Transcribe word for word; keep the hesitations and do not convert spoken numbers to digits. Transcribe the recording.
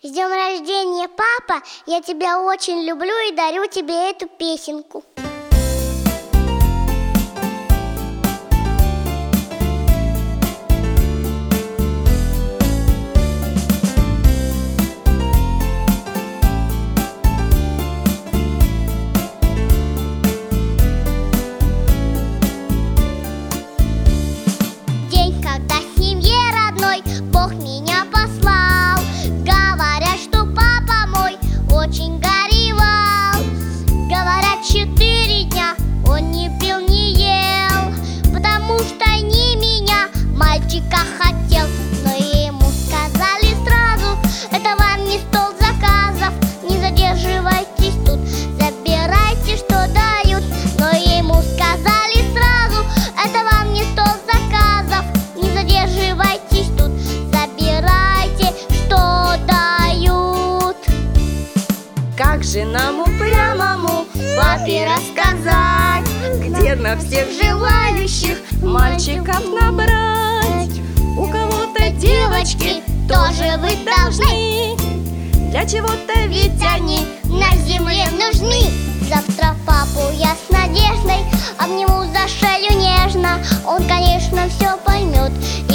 С днем рождения, папа! Я тебя очень люблю и дарю тебе эту песенку. День, когда семье родной Бог меня послал. Говорят, что папа мой очень горевал. Говорят, четыре дня он не пил, не ел, потому что не меня, мальчика, хотел. Но ему сказали сразу: это вам не стол заказов, не задерживайтесь тут, забирайте, что дают. Но ему сказали сразу: это вам не стол заказов, не задерживайтесь тут, забирайте, что дают. Как же нам упрямому папе рассказать, где на всех желающих мальчиков набрать? У кого-то девочки тоже вы должны, для чего-то ведь они на земле нужны. Завтра папу я с надеждой обниму за шею нежно. Он, конечно, все поймет